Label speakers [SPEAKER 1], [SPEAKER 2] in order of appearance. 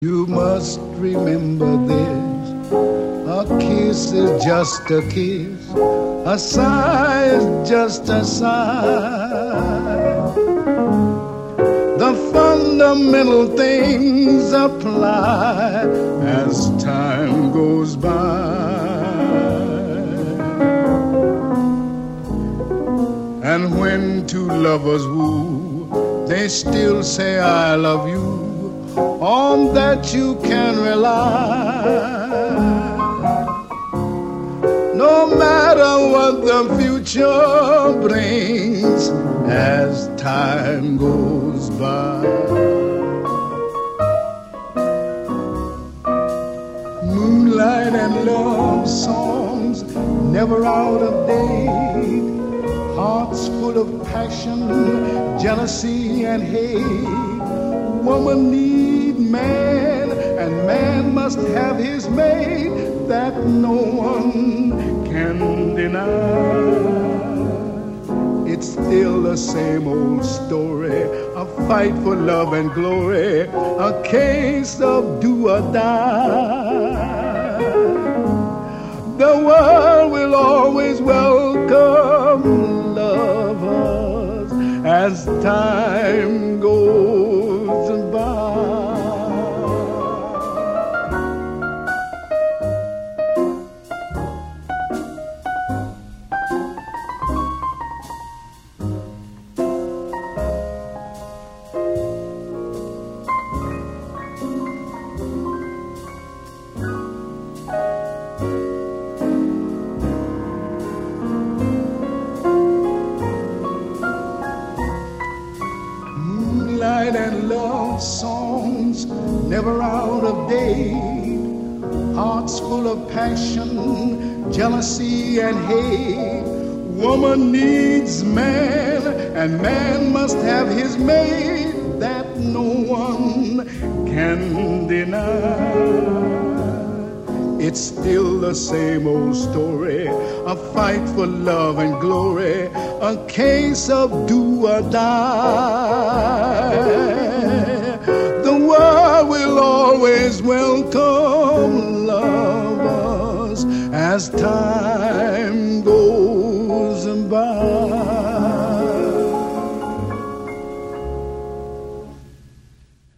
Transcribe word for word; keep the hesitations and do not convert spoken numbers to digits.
[SPEAKER 1] You must remember this. A kiss is just a kiss. A sigh is just a sigh. The fundamental things apply as time goes by. And when two lovers woo, they still say I love you. On that you can rely. No matter what the future brings as time goes by. Moonlight and love songs never out of date. Hearts full of passion, jealousy and hate. Woman need man, and man must have his mate. That no one can deny. It's still the same old story, a fight for love and glory, a case of do or die. The world will always welcome lovers as time goes by. Moonlight and love songs never out of date. Hearts full of passion, jealousy and hate. Woman needs man, and man must have his mate. That no one can deny. It's still the same old story, a fight for love and glory, a case of do or die. The world will always welcome lovers as time